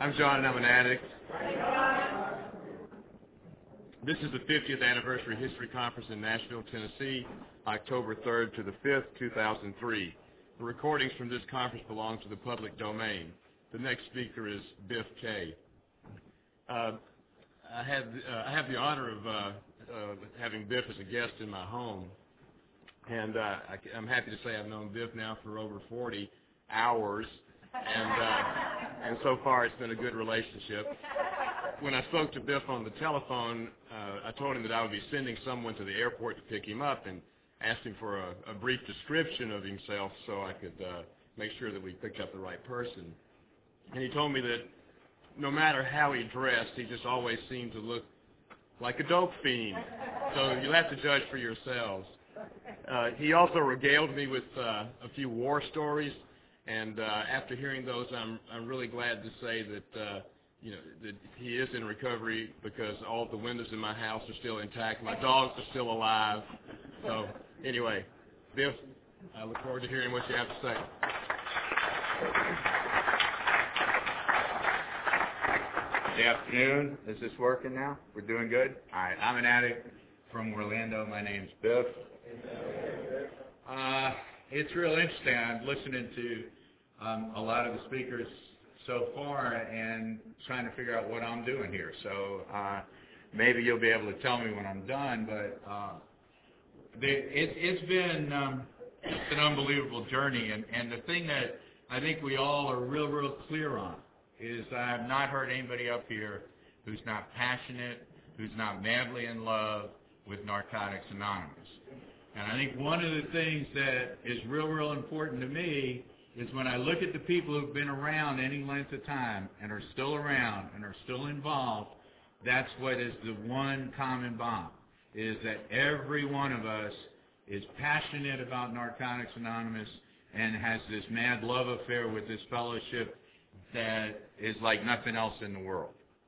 I'm John, and I'm an addict. This is the 50th Anniversary History Conference in Nashville, Tennessee, October 3rd to the 5th, 2003. The recordings from this conference belong to the public domain. The next speaker is Biff Kay. I have the honor of having Biff as a guest in my home, and I'm happy to say I've known Biff now for over 40 hours, and so far it's been a good relationship. When I spoke to Biff on the telephone, I told him that I would be sending someone to the airport to pick him up, and asked him for a brief description of himself so I could make sure that we picked up the right person. And he told me that no matter how he dressed, he just always seemed to look like a dope fiend. So you'll have to judge for yourselves. He also regaled me with a few war stories, and after hearing those, I'm really glad to say that that he is in recovery, because all of the windows in my house are still intact. My dogs are still alive. So anyway, Biff, I look forward to hearing what you have to say. Good afternoon. Is this working now? We're doing good? All right. I'm an addict from Orlando. My name's Biff. It's real interesting. I'm listening to a lot of the speakers so far and trying to figure out what I'm doing here. So maybe you'll be able to tell me when I'm done. But it's been an unbelievable journey. And the thing that I think we all are real clear on is I have not heard anybody up here who's not passionate, who's not madly in love with Narcotics Anonymous. And I think one of the things that is real important to me is when I look at the people who've been around any length of time and are still around and are still involved, that's what is the one common bond, is that every one of us is passionate about Narcotics Anonymous and has this mad love affair with this fellowship that is like nothing else in the world.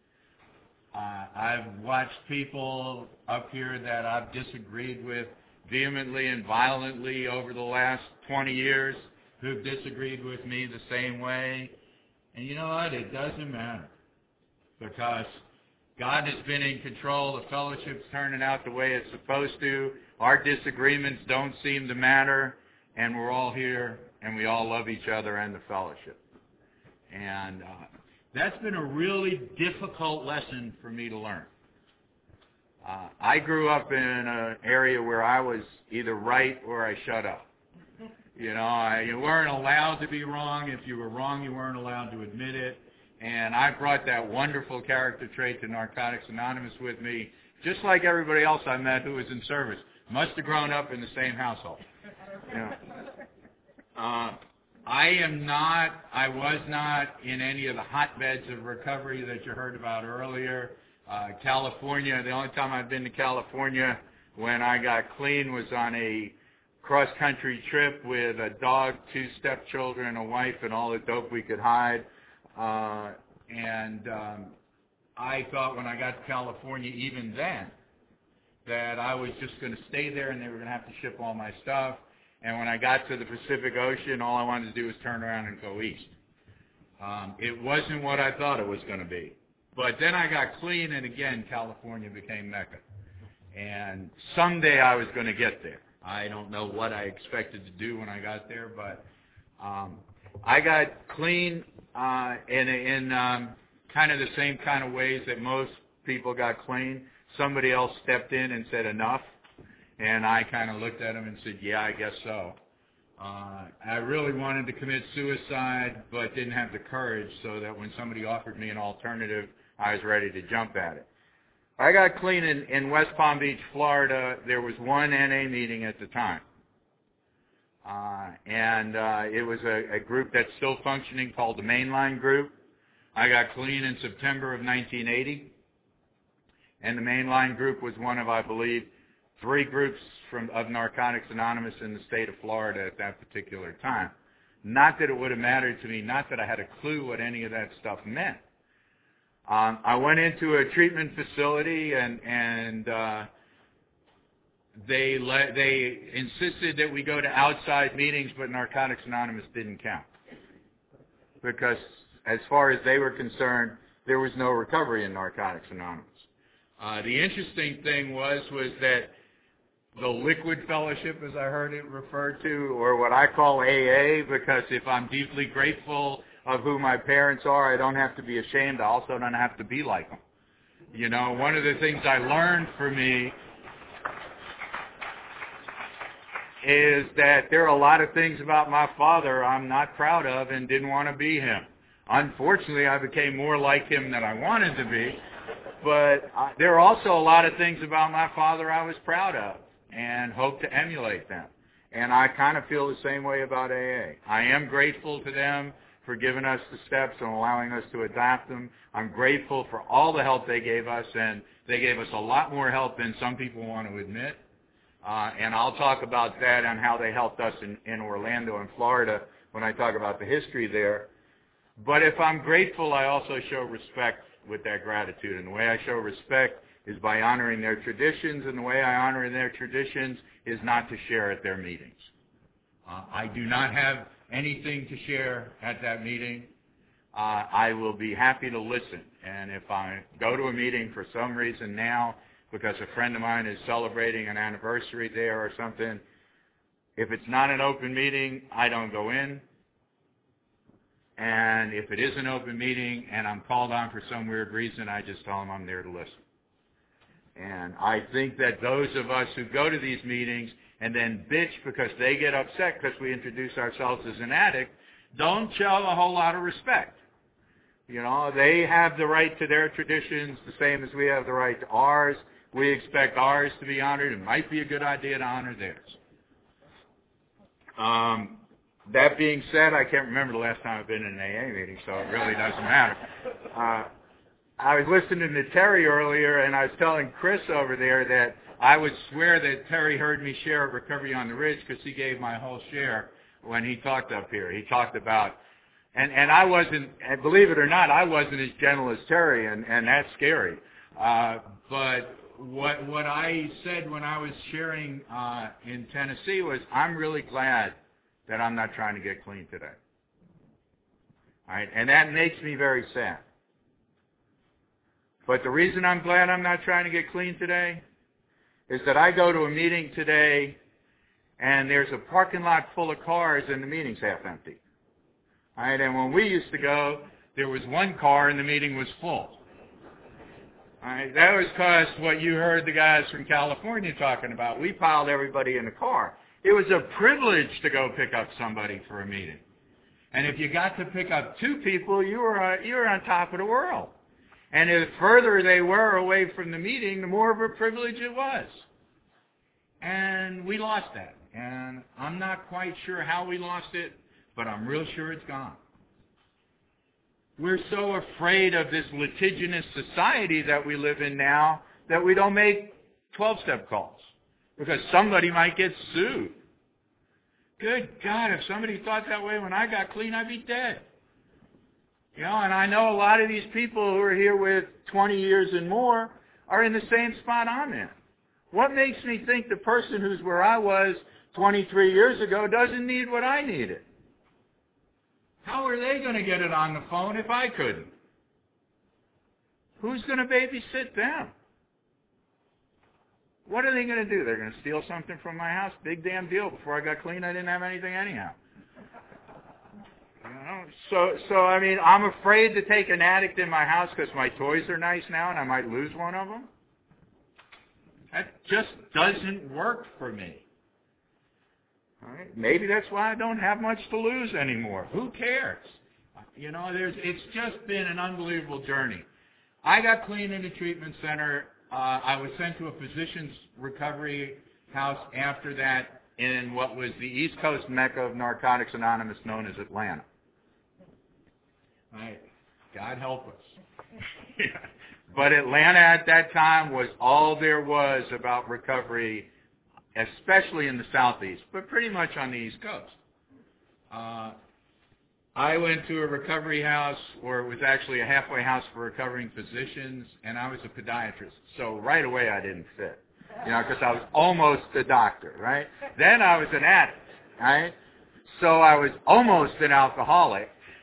I've watched people up here that I've disagreed with vehemently and violently over the last 20 years who've disagreed with me the same way. And you know what? It doesn't matter, because God has been in control. The fellowship's turning out the way it's supposed to. Our disagreements don't seem to matter, and we're all here, and we all love each other and the fellowship. And that's been a really difficult lesson for me to learn. I grew up in an area where I was either right or I shut up. You weren't allowed to be wrong. If you were wrong, you weren't allowed to admit it. And I brought that wonderful character trait to Narcotics Anonymous with me, just like everybody else I met who was in service. Must have grown up in the same household. I was not in any of the hotbeds of recovery that you heard about earlier. California, the only time I've been to California when I got clean was on a cross-country trip with a dog, 2 stepchildren, a wife, and all the dope we could hide. I thought when I got to California even then that I was just going to stay there and they were going to have to ship all my stuff. And when I got to the Pacific Ocean, all I wanted to do was turn around and go east. It wasn't what I thought it was going to be. But then I got clean, and again, California became Mecca. And someday I was going to get there. I don't know what I expected to do when I got there, but I got clean in kind of the same kind of ways that most people got clean. Somebody else stepped in and said enough, and I kind of looked at him and said, yeah, I guess so. I really wanted to commit suicide, but didn't have the courage, so that when somebody offered me an alternative, I was ready to jump at it. I got clean in West Palm Beach, Florida. There was one NA meeting at the time. It was a group that's still functioning called the Mainline Group. I got clean in September of 1980. And the Mainline Group was one of, I believe, 3 groups of Narcotics Anonymous in the state of Florida at that particular time. Not that it would have mattered to me, not that I had a clue what any of that stuff meant. I went into a treatment facility, and they insisted that we go to outside meetings, but Narcotics Anonymous didn't count, because as far as they were concerned, there was no recovery in Narcotics Anonymous. The interesting thing was that the Liquid Fellowship, as I heard it referred to, or what I call AA, because if I'm deeply grateful of who my parents are, I don't have to be ashamed. I also don't have to be like them. You know, one of the things I learned for me is that there are a lot of things about my father I'm not proud of and didn't want to be him. Unfortunately, I became more like him than I wanted to be, but there are also a lot of things about my father I was proud of and hope to emulate them. And I kind of feel the same way about AA. I am grateful to them for giving us the steps and allowing us to adopt them. I'm grateful for all the help they gave us, and they gave us a lot more help than some people want to admit. And I'll talk about that and how they helped us in Orlando and Florida when I talk about the history there. But if I'm grateful, I also show respect with that gratitude. And the way I show respect is by honoring their traditions, and the way I honor their traditions is not to share at their meetings. I do not have anything to share at that meeting. I will be happy to listen. And if I go to a meeting for some reason now, because a friend of mine is celebrating an anniversary there or something, if it's not an open meeting, I don't go in. And if it is an open meeting and I'm called on for some weird reason, I just tell them I'm there to listen. And I think that those of us who go to these meetings and then bitch because they get upset because we introduce ourselves as an addict don't show a whole lot of respect. You know, they have the right to their traditions the same as we have the right to ours. We expect ours to be honored. It might be a good idea to honor theirs. That being said, I can't remember the last time I've been in an AA meeting, so it really doesn't matter. I was listening to Terry earlier, and I was telling Chris over there that I would swear that Terry heard me share at Recovery on the Ridge because he gave my whole share when he talked up here. He talked about, and I wasn't, and believe it or not, I wasn't as gentle as Terry, and that's scary. But what I said when I was sharing in Tennessee was, I'm really glad that I'm not trying to get clean today. All right, and that makes me very sad. But the reason I'm glad I'm not trying to get clean today is that I go to a meeting today and there's a parking lot full of cars and the meeting's half empty. All right, and when we used to go, there was one car and the meeting was full. All right, that was because what you heard the guys from California talking about. We piled everybody in the car. It was a privilege to go pick up somebody for a meeting. And if you got to pick up two people, you were on top of the world. And the further they were away from the meeting, the more of a privilege it was. And we lost that. And I'm not quite sure how we lost it, but I'm real sure it's gone. We're so afraid of this litigious society that we live in now that we don't make 12-step calls because somebody might get sued. Good God, if somebody thought that way when I got clean, I'd be dead. You know, and I know a lot of these people who are here with 20 years and more are in the same spot I'm in. What makes me think the person who's where I was 23 years ago doesn't need what I needed? How are they going to get it on the phone if I couldn't? Who's going to babysit them? What are they going to do? They're going to steal something from my house? Big damn deal. Before I got clean, I didn't have anything anyhow. You know? So I mean, I'm afraid to take an addict in my house because my toys are nice now and I might lose one of them. That just doesn't work for me. All right? Maybe that's why I don't have much to lose anymore. Who cares? You know, it's just been an unbelievable journey. I got clean in the treatment center. I was sent to a physician's recovery house after that in what was the East Coast mecca of Narcotics Anonymous, known as Atlanta. All right. God help us. Yeah. But Atlanta at that time was all there was about recovery, especially in the Southeast, but pretty much on the East Coast. I went to a recovery house, or it was actually a halfway house for recovering physicians, and I was a podiatrist. So right away I didn't fit, you know, because I was almost a doctor, right? Then I was an addict, right? So I was almost an alcoholic.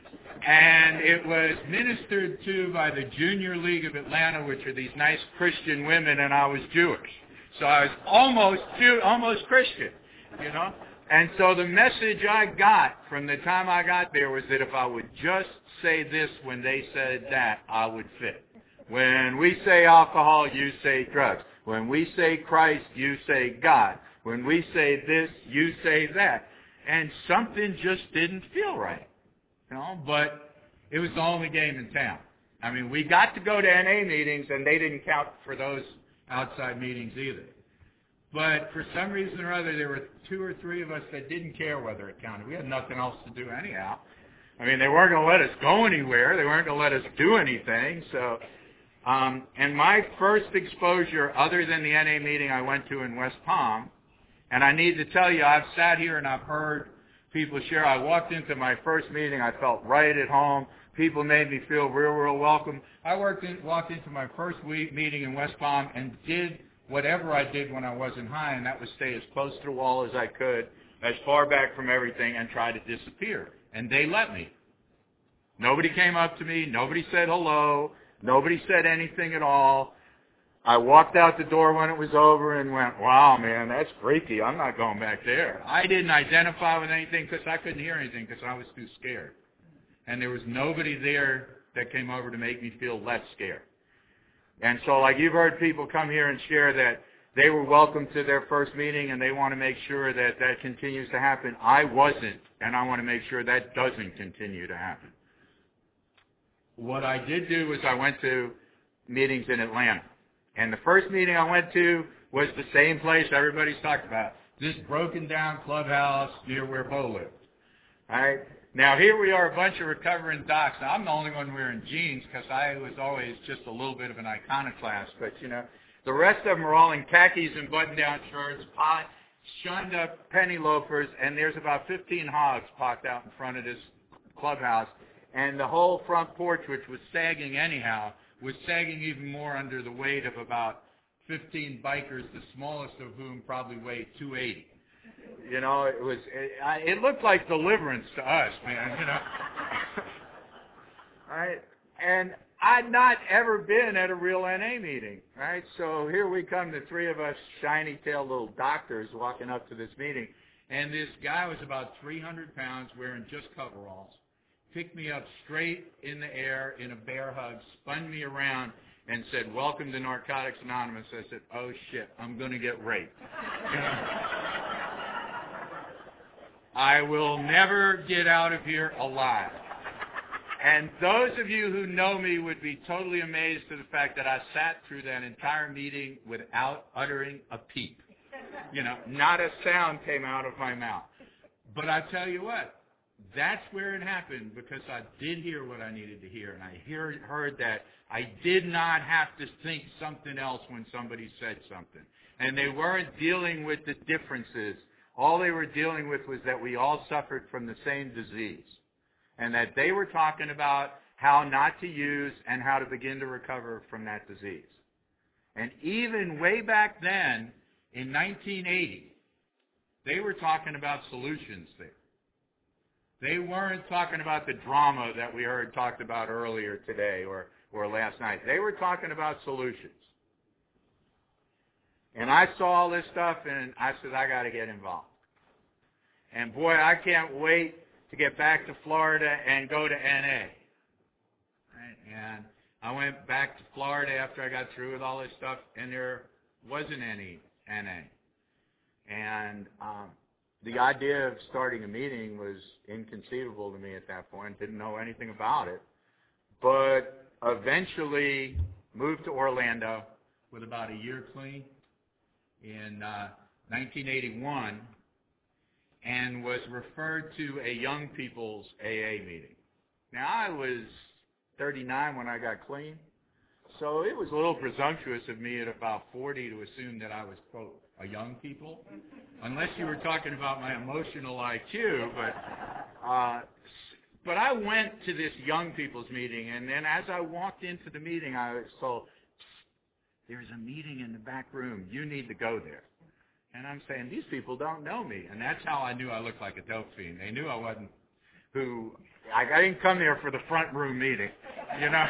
And it was ministered to by the Junior League of Atlanta, which are these nice Christian women, and I was Jewish. So I was almost Christian, you know. And so the message I got from the time I got there was that if I would just say this when they said that, I would fit. When we say alcohol, you say drugs. When we say Christ, you say God. When we say this, you say that. And something just didn't feel right, you know, but it was the only game in town. I mean, we got to go to NA meetings, and they didn't count for those outside meetings either. But for some reason or other, there were 2 or 3 of us that didn't care whether it counted. We had nothing else to do anyhow. I mean, they weren't going to let us go anywhere. They weren't going to let us do anything. So, and my first exposure, other than the NA meeting I went to in West Palm, and I need to tell you, I've sat here and I've heard people share. I walked into my first meeting. I felt right at home. People made me feel real welcome. I walked into my first meeting in West Palm and did whatever I did when I wasn't high, and that was stay as close to the wall as I could, as far back from everything, and try to disappear. And they let me. Nobody came up to me. Nobody said hello. Nobody said anything at all. I walked out the door when it was over and went, wow, man, that's freaky. I'm not going back there. I didn't identify with anything because I couldn't hear anything because I was too scared. And there was nobody there that came over to make me feel less scared. And so, like, you've heard people come here and share that they were welcome to their first meeting and they want to make sure that that continues to happen. I wasn't, and I want to make sure that doesn't continue to happen. What I did do was I went to meetings in Atlanta. And the first meeting I went to was the same place everybody's talked about, this broken down clubhouse near where Bo lived. All right? Now, here we are, a bunch of recovering docs. Now, I'm the only one wearing jeans because I was always just a little bit of an iconoclast. But, you know, the rest of them are all in khakis and button-down shirts, shined-up penny loafers, and there's about 15 hogs parked out in front of this clubhouse. And the whole front porch, which was sagging anyhow, was sagging even more under the weight of about 15 bikers, the smallest of whom probably weighed 280. You know, it looked like deliverance to us, man, you know. Right? And I'd not ever been at a real NA meeting, right? So here we come, the 3 of us shiny-tailed little doctors walking up to this meeting, and this guy was about 300 pounds wearing just coveralls, picked me up straight in the air in a bear hug, spun me around, and said, "Welcome to Narcotics Anonymous." I said, "Oh, shit, I'm going to get raped." You know? I will never get out of here alive. And those of you who know me would be totally amazed to the fact that I sat through that entire meeting without uttering a peep. You know, not a sound came out of my mouth. But I tell you what, that's where it happened, because I did hear what I needed to hear, and I heard that I did not have to think something else when somebody said something. And they weren't dealing with the differences. All they were dealing with was that we all suffered from the same disease, and that they were talking about how not to use and how to begin to recover from that disease. And even way back then, in 1980, they were talking about solutions there. They weren't talking about the drama that we heard talked about earlier today or last night. They were talking about solutions. And I saw all this stuff, and I said, I got to get involved. And boy, I can't wait to get back to Florida and go to NA. Right? And I went back to Florida after I got through with all this stuff, and there wasn't any NA. And the idea of starting a meeting was inconceivable to me at that point. Didn't know anything about it. But eventually moved to Orlando with about a year clean in 1981, and was referred to a young people's AA meeting. Now, I was 39 when I got clean, so it was a little presumptuous of me at about 40 to assume that I was, quote, a young people, unless you were talking about my emotional IQ. But I went to this young people's meeting, and then as I walked into the meeting, I was told, there's a meeting in the back room. You need to go there. And I'm saying, these people don't know me. And that's how I knew I looked like a dope fiend. They knew I wasn't who I didn't come there for the front room meeting, you know.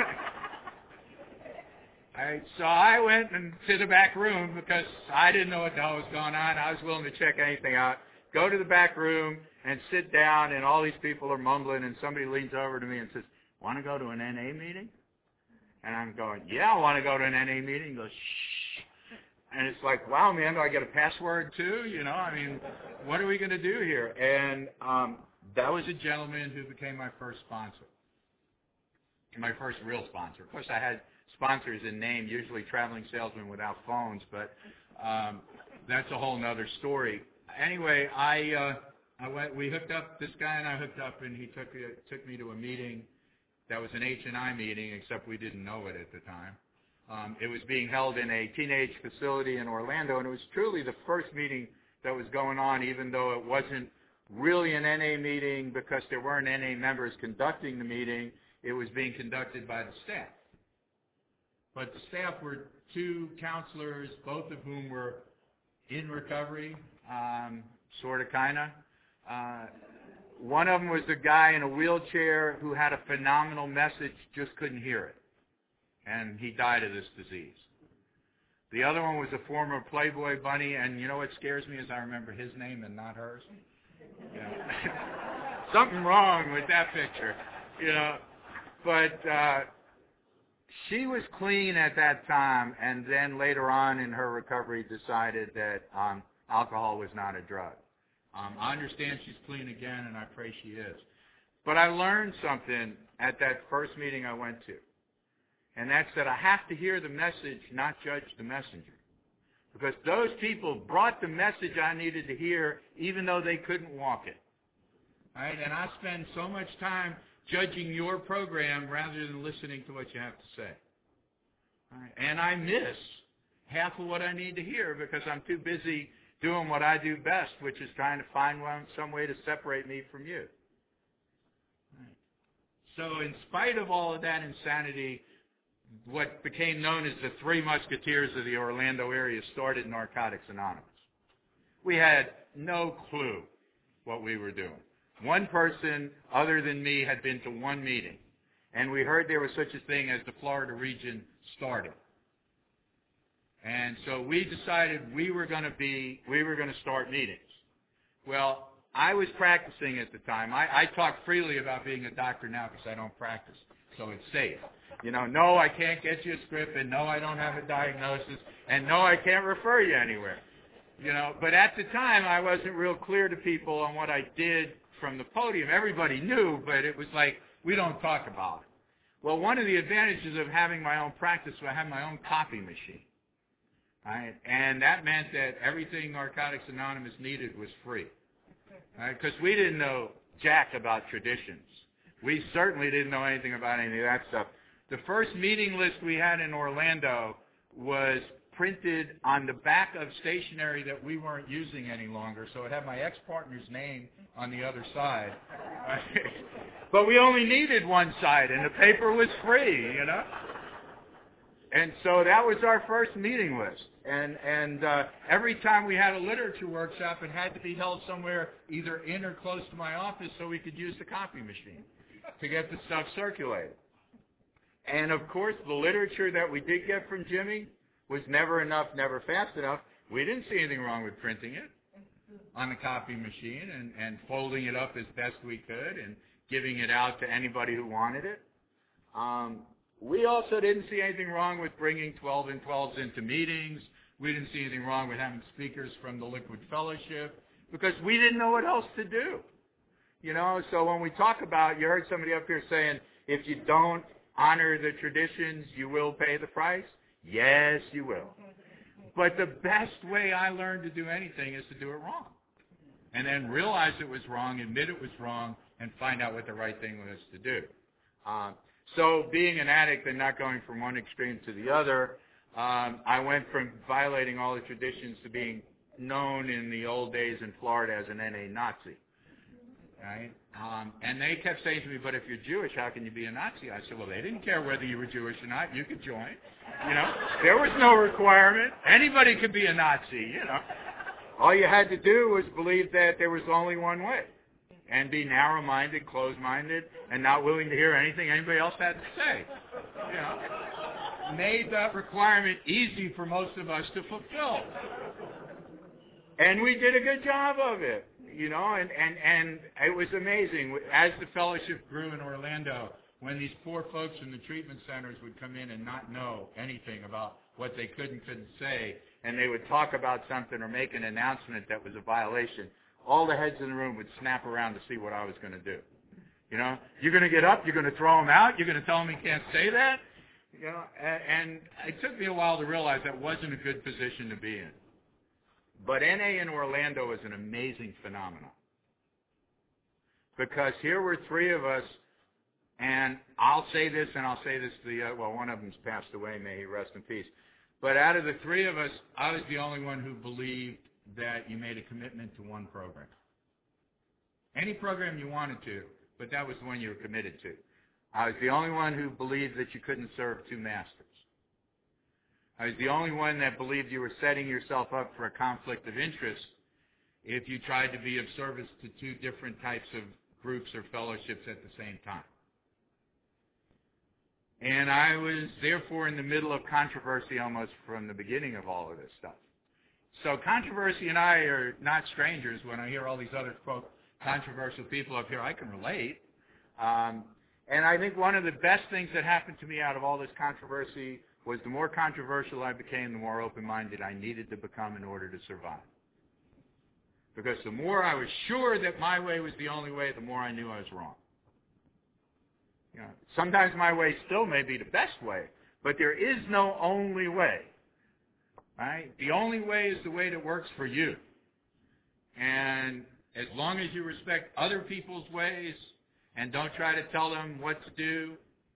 So I went to the back room because I didn't know what the hell was going on. I was willing to check anything out. Go to the back room and sit down, and all these people are mumbling, and somebody leans over to me and says, "Want to go to an NA meeting?" And I'm going, "Yeah, I want to go to an NA meeting." He goes, "Shh." And it's like, wow, man, do I get a password too? You know, I mean, what are we going to do here? And that was a gentleman who became my first sponsor, my first real sponsor. Of course, I had sponsors in name, usually traveling salesmen without phones, but that's a whole nother story. Anyway, we hooked up, this guy and I hooked up, and he took me to a meeting that was an H&I meeting, except we didn't know it at the time. It was being held in a teenage facility in Orlando, and it was truly the first meeting that was going on, even though it wasn't really an NA meeting because there weren't NA members conducting the meeting. It was being conducted by the staff. But the staff were two counselors, both of whom were in recovery, sort of, kind of. One of them was a guy in a wheelchair who had a phenomenal message, just couldn't hear it. And he died of this disease. The other one was a former Playboy bunny, and you know what scares me is I remember his name and not hers. You know? Something wrong with that picture, you know. But she was clean at that time, and then later on in her recovery decided that alcohol was not a drug. I understand she's clean again, and I pray she is. But I learned something at that first meeting I went to. And that's that I have to hear the message, not judge the messenger. Because those people brought the message I needed to hear, even though they couldn't walk it. All right? And I spend so much time judging your program rather than listening to what you have to say. All right? And I miss half of what I need to hear because I'm too busy doing what I do best, which is trying to find some way to separate me from you. All right? So in spite of all of that insanity, what became known as the Three Musketeers of the Orlando area started Narcotics Anonymous. We had no clue what we were doing. One person other than me had been to one meeting, and we heard there was such a thing as the Florida region started. And so we decided we were going to start meetings. Well, I was practicing at the time. I talk freely about being a doctor now because I don't practice, so it's safe. You know, no, I can't get you a script, and no, I don't have a diagnosis, and no, I can't refer you anywhere. You know, but at the time, I wasn't real clear to people on what I did from the podium. Everybody knew, but it was like, we don't talk about it. Well, one of the advantages of having my own practice was I had my own copy machine. Right? And that meant that everything Narcotics Anonymous needed was free. Because we didn't know jack about traditions. We certainly didn't know anything about any of that stuff. The first meeting list we had in Orlando was printed on the back of stationery that we weren't using any longer, so it had my ex-partner's name on the other side. But we only needed one side, and the paper was free, you know? And so that was our first meeting list. And every time we had a literature workshop, it had to be held somewhere either in or close to my office so we could use the copy machine to get the stuff circulated. And, of course, the literature that we did get from Jimmy was never enough, never fast enough. We didn't see anything wrong with printing it on the copy machine and folding it up as best we could and giving it out to anybody who wanted it. We also didn't see anything wrong with bringing 12 and 12s into meetings. We didn't see anything wrong with having speakers from the Liquid Fellowship because we didn't know what else to do. You know, so when we talk about, you heard somebody up here saying, if you don't honor the traditions, you will pay the price. Yes, you will. But the best way I learned to do anything is to do it wrong. And then realize it was wrong, admit it was wrong, and find out what the right thing was to do. So being an addict and not going from one extreme to the other, I went from violating all the traditions to being known in the old days in Florida as an NA Nazi. Right? And they kept saying to me, but if you're Jewish, how can you be a Nazi? I said, well, they didn't care whether you were Jewish or not. You could join. You know, there was no requirement. Anybody could be a Nazi, you know. All you had to do was believe that there was only one way. and be narrow-minded, closed-minded, and not willing to hear anything anybody else had to say. You know, made that requirement easy for most of us to fulfill. And we did a good job of it, you know, and it was amazing. As the fellowship grew in Orlando, when these poor folks from the treatment centers would come in and not know anything about what they could and couldn't say, and they would talk about something or make an announcement that was a violation, all the heads in the room would snap around to see what I was going to do. You know, you're going to get up, you're going to throw him out, you're going to tell him he can't say that? You know, and it took me a while to realize that wasn't a good position to be in. But NA in Orlando is an amazing phenomenon. Because here were three of us, and I'll say this, and I'll say this to the well, one of them's passed away, may he rest in peace. But out of the three of us, I was the only one who believed that you made a commitment to one program. Any program you wanted to, but that was the one you were committed to. I was the only one who believed that you couldn't serve two masters. I was the only one that believed you were setting yourself up for a conflict of interest if you tried to be of service to two different types of groups or fellowships at the same time. And I was therefore in the middle of controversy almost from the beginning of all of this stuff. So controversy and I are not strangers. When I hear all these other, quote, controversial people up here, I can relate. And I think one of the best things that happened to me out of all this controversy was the more controversial I became, the more open-minded I needed to become in order to survive. Because the more I was sure that my way was the only way, the more I knew I was wrong. You know, sometimes my way still may be the best way, but there is no only way. Right? The only way is the way that works for you. And as long as you respect other people's ways and don't try to tell them what to do,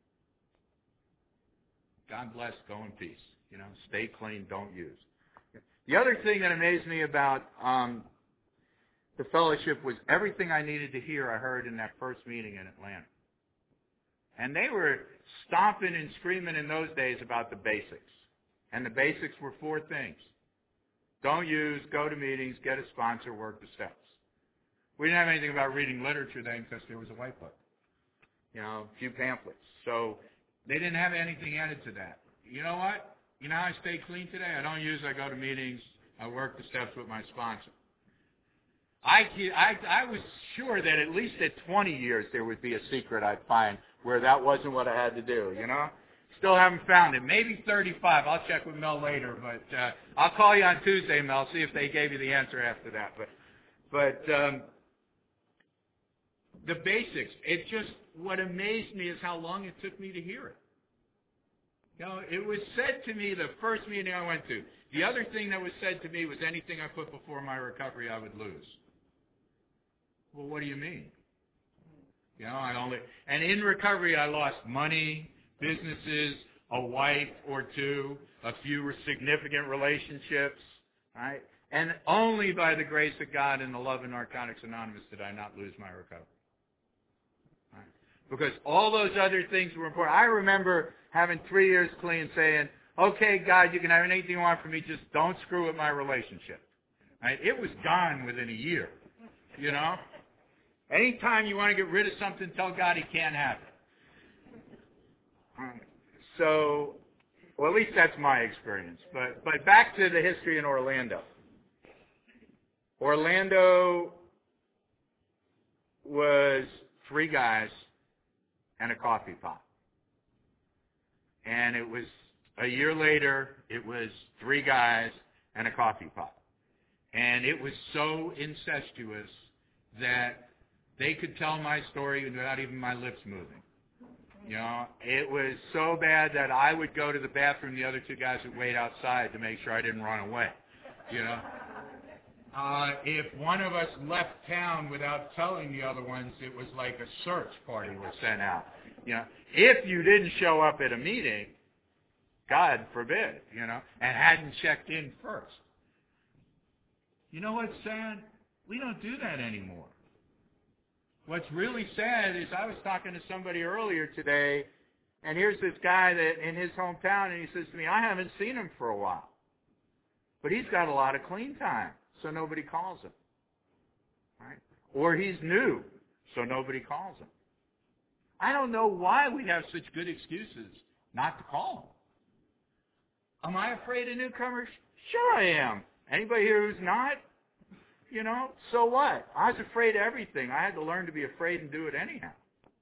God bless, go in peace. You know, stay clean, don't use. The other thing that amazed me about the fellowship was everything I needed to hear I heard in that first meeting in Atlanta. And they were stomping and screaming in those days about the basics. And the basics were four things. Don't use, go to meetings, get a sponsor, work the steps. We didn't have anything about reading literature then because there was a white book. You know, a few pamphlets. So they didn't have anything added to that. You know what? You know how I stay clean today? I don't use, I go to meetings, I work the steps with my sponsor. I was sure that at least at 20 years there would be a secret I'd find where that wasn't what I had to do, you know? Still haven't found it. Maybe 35. I'll check with Mel later, but I'll call you on Tuesday, Mel, see if they gave you the answer after that. But the basics, it just, what amazed me is how long it took me to hear it. You know, it was said to me the first meeting I went to. The other thing that was said to me was anything I put before my recovery I would lose. Well, what do you mean? You know, and in recovery I lost money, businesses, a wife or two, a few significant relationships, right? And only by the grace of God and the love of Narcotics Anonymous did I not lose my recovery. Right? Because all those other things were important. I remember having 3 years clean saying, okay, God, you can have anything you want from me, just don't screw with my relationship. Right? It was gone within a year, you know? Anytime you want to get rid of something, tell God he can't have it. So, well, at least that's my experience. But back to the history in Orlando. Orlando was 3 guys and a coffee pot. And it was a year later, it was 3 guys and a coffee pot. And it was so incestuous that they could tell my story without even my lips moving. You know, it was so bad that I would go to the bathroom, the other 2 guys would wait outside to make sure I didn't run away, you know. If one of us left town without telling the other ones, it was like a search party was sent out. You know, if you didn't show up at a meeting, God forbid, you know, and hadn't checked in first. You know what's sad? We don't do that anymore. What's really sad is I was talking to somebody earlier today, and here's this guy that in his hometown, and he says to me, I haven't seen him for a while. But he's got a lot of clean time, so nobody calls him. Right? Or he's new, so nobody calls them. I don't know why we have such good excuses not to call them. Am I afraid of newcomers? Sure I am. Anybody here who's not? You know, so what? I was afraid of everything. I had to learn to be afraid and do it anyhow.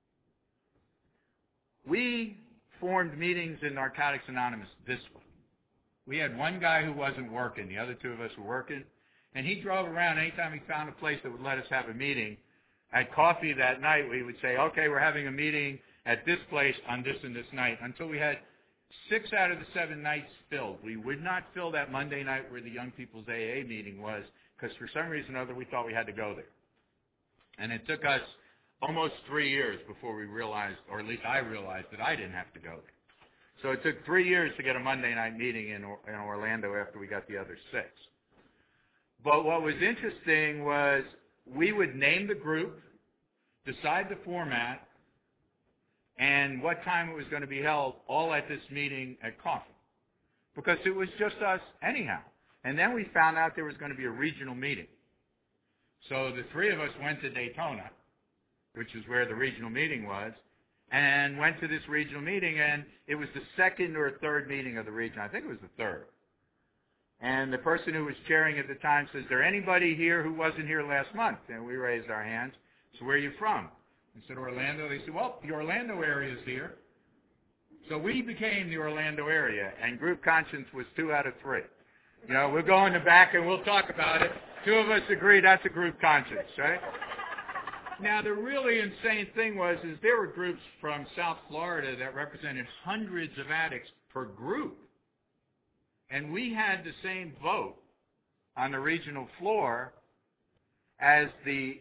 We formed meetings in Narcotics Anonymous this way. We had one guy who wasn't working. The other two of us were working. And he drove around anytime he found a place that would let us have a meeting. At coffee that night, we would say, okay, we're having a meeting at this place on this and this night, until we had 6 out of the 7 nights filled. We would not fill that Monday night where the Young People's AA meeting was, because for some reason or other we thought we had to go there. And it took us almost 3 years before we realized, or at least I realized, that I didn't have to go there. So it took 3 years to get a Monday night meeting in Orlando after we got the other 6. But what was interesting was we would name the group, decide the format, and what time it was going to be held, all at this meeting at coffee. Because it was just us anyhow. And then we found out there was going to be a regional meeting. So the 3 of us went to Daytona, which is where the regional meeting was, and went to this regional meeting, and it was the 2nd or 3rd meeting of the region. I think it was the 3rd. And the person who was chairing at the time says, is there anybody here who wasn't here last month? And we raised our hands. So where are you from? I said, Orlando. They said, well, the Orlando area is here. So we became the Orlando area, and group conscience was 2 out of 3. You know, we'll go in the back and we'll talk about it. 2 of us agree that's a group conscience, right? Now, the really insane thing was there were groups from South Florida that represented hundreds of addicts per group. And we had the same vote on the regional floor as the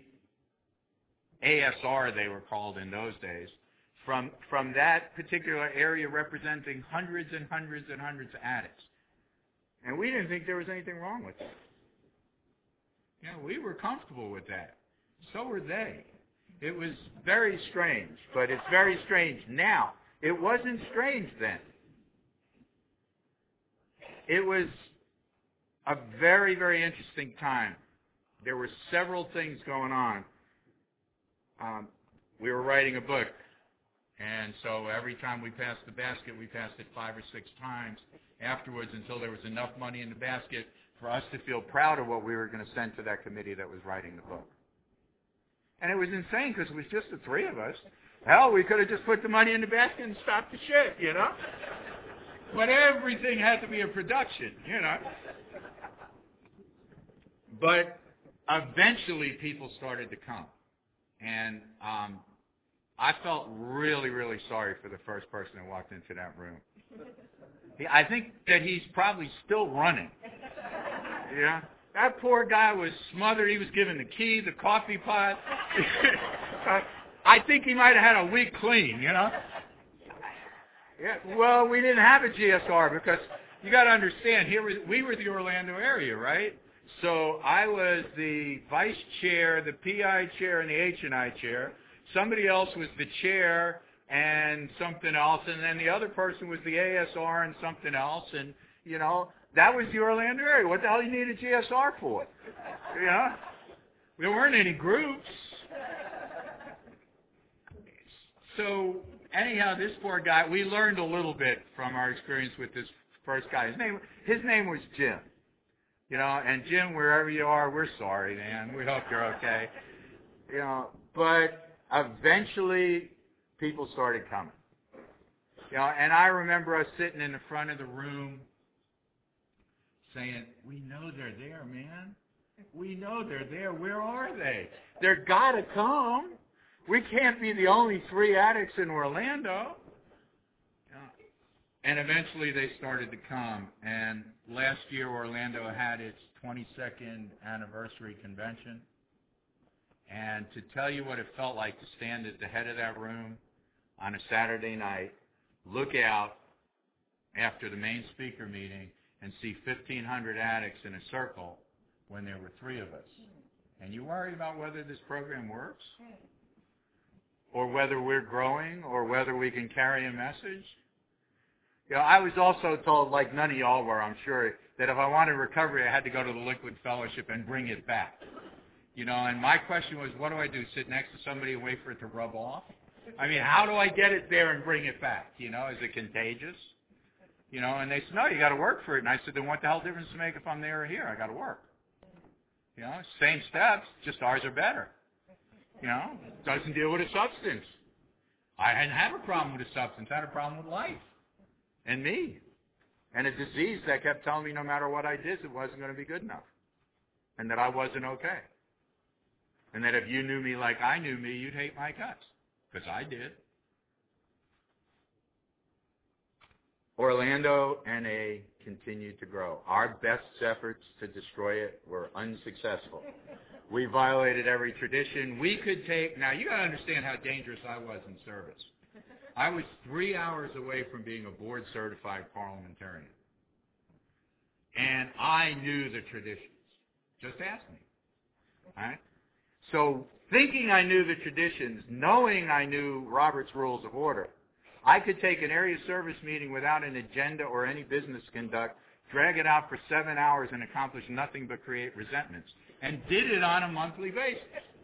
ASR, they were called in those days, from that particular area representing hundreds and hundreds and hundreds of addicts. And we didn't think there was anything wrong with that. You know, we were comfortable with that. So were they. It was very strange, but it's very strange now. It wasn't strange then. It was a very, very interesting time. There were several things going on. We were writing a book, and so every time we passed the basket, we passed it 5 or 6 times afterwards until there was enough money in the basket for us to feel proud of what we were going to send to that committee that was writing the book. And it was insane because it was just the 3 of us. Hell, we could have just put the money in the basket and stopped the shit, you know? But everything had to be a production, you know? But eventually people started to come. And I felt really, really sorry for the first person that walked into that room. I think that he's probably still running. Yeah? That poor guy was smothered. He was given the key, the coffee pot. I think he might have had a week clean, you know? Yeah, well, we didn't have a GSR because you got to understand, we were the Orlando area, right? So I was the vice chair, the PI chair, and the H&I chair. Somebody else was the chair and something else, and then the other person was the ASR and something else, and, you know, that was the Orlando area. What the hell do you need a GSR for? You know? There weren't any groups. So anyhow, this poor guy, we learned a little bit from our experience with this first guy. His name was Jim. You know, and Jim, wherever you are, we're sorry, man. We hope you're okay. You know, but eventually people started coming. You know, and I remember us sitting in the front of the room saying, we know they're there, man. We know they're there. Where are they? They're got to come. We can't be the only 3 addicts in Orlando. And eventually they started to come. And last year Orlando had its 22nd anniversary convention. And to tell you what it felt like to stand at the head of that room on a Saturday night, look out after the main speaker meeting and see 1,500 addicts in a circle when there were 3 of us. And you worry about whether this program works? Or whether we're growing, or whether we can carry a message. You know, I was also told, like none of y'all were, I'm sure, that if I wanted recovery, I had to go to the Liquid Fellowship and bring it back. And my question was, what do I do? Sit next to somebody and wait for it to rub off? I mean, how do I get it there and bring it back? Is it contagious? And they said, no, you got to work for it. And I said, then what the hell difference does it make if I'm there or here? I got to work. Same steps, just ours are better. Doesn't deal with a substance. I didn't have a problem with a substance. I had a problem with life and me and a disease that kept telling me no matter what I did, it wasn't going to be good enough and that I wasn't okay. And that if you knew me like I knew me, you'd hate my guts, because I did. Orlando, NA continued to grow. Our best efforts to destroy it were unsuccessful. We violated every tradition. We could take, now you got to understand how dangerous I was in service. I was 3 hours away from being a board-certified parliamentarian. And I knew the traditions. Just ask me. All right? So thinking I knew the traditions, knowing I knew Robert's Rules of Order, I could take an area service meeting without an agenda or any business conduct, drag it out for 7 hours and accomplish nothing but create resentments, and did it on a monthly basis.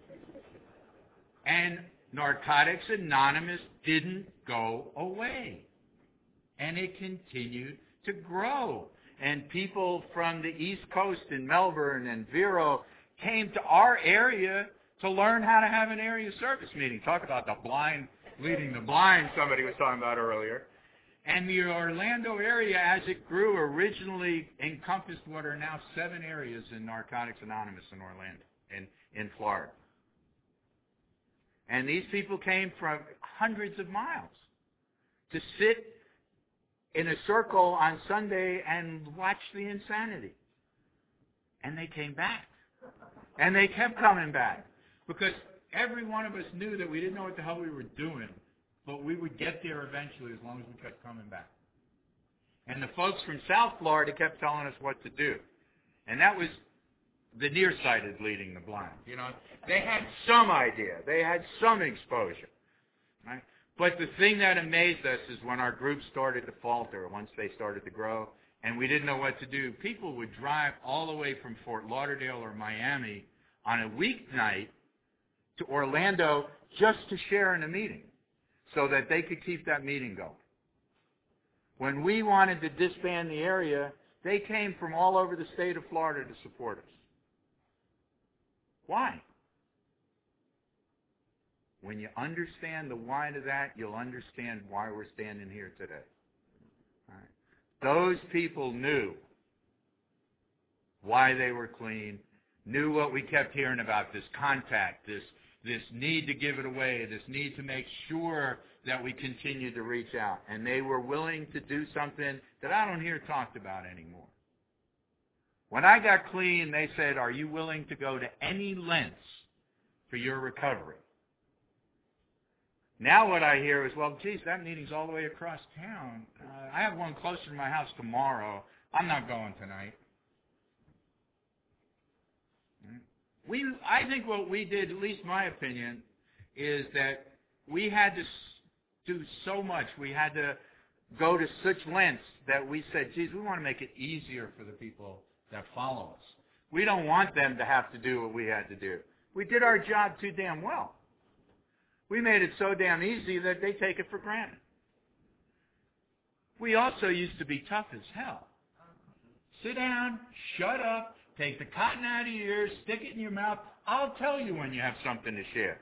And Narcotics Anonymous didn't go away. And it continued to grow. And people from the East Coast in Melbourne and Vero came to our area to learn how to have an area service meeting. Talk about the blind leading the blind, somebody was talking about earlier. And the Orlando area, as it grew, originally encompassed what are now 7 areas in Narcotics Anonymous in Orlando, in Florida. And these people came from hundreds of miles to sit in a circle on Sunday and watch the insanity. And they came back. And they kept coming back. Because every one of us knew that we didn't know what the hell we were doing, but we would get there eventually as long as we kept coming back. And the folks from South Florida kept telling us what to do. And that was the nearsighted leading the blind. They had some idea. They had some exposure. Right? But the thing that amazed us is when our group started to falter, once they started to grow, and we didn't know what to do, people would drive all the way from Fort Lauderdale or Miami on a weeknight to Orlando just to share in a meeting so that they could keep that meeting going. When we wanted to disband the area, they came from all over the state of Florida to support us. Why? When you understand the why to that, you'll understand why we're standing here today. All right. Those people knew why they were clean, knew what we kept hearing about, this contact, this need to give it away, this need to make sure that we continue to reach out. And they were willing to do something that I don't hear talked about anymore. When I got clean, they said, are you willing to go to any lengths for your recovery? Now what I hear is, well, geez, that meeting's all the way across town. I have one closer to my house tomorrow. I'm not going tonight. I think what we did, at least my opinion, is that we had to do so much. We had to go to such lengths that we said, geez, we want to make it easier for the people that follow us. We don't want them to have to do what we had to do. We did our job too damn well. We made it so damn easy that they take it for granted. We also used to be tough as hell. Sit down, shut up, take the cotton out of your ears, stick it in your mouth. I'll tell you when you have something to share.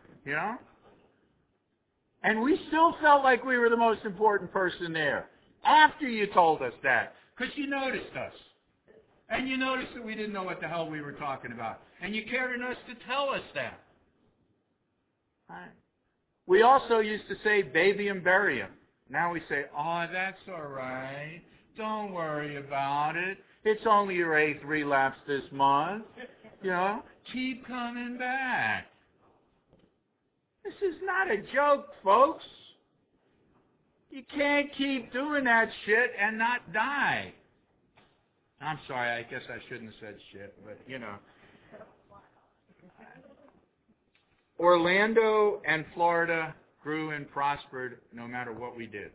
And we still felt like we were the most important person there after you told us that, because you noticed us. And you noticed that we didn't know what the hell we were talking about. And you cared enough to tell us that. Right. We also used to say baby and bury him. Now we say, oh, that's all right. Don't worry about it. It's only your 8th relapse this month. Keep coming back. This is not a joke, folks. You can't keep doing that shit and not die. I'm sorry, I guess I shouldn't have said shit, but Orlando and Florida grew and prospered no matter what we did.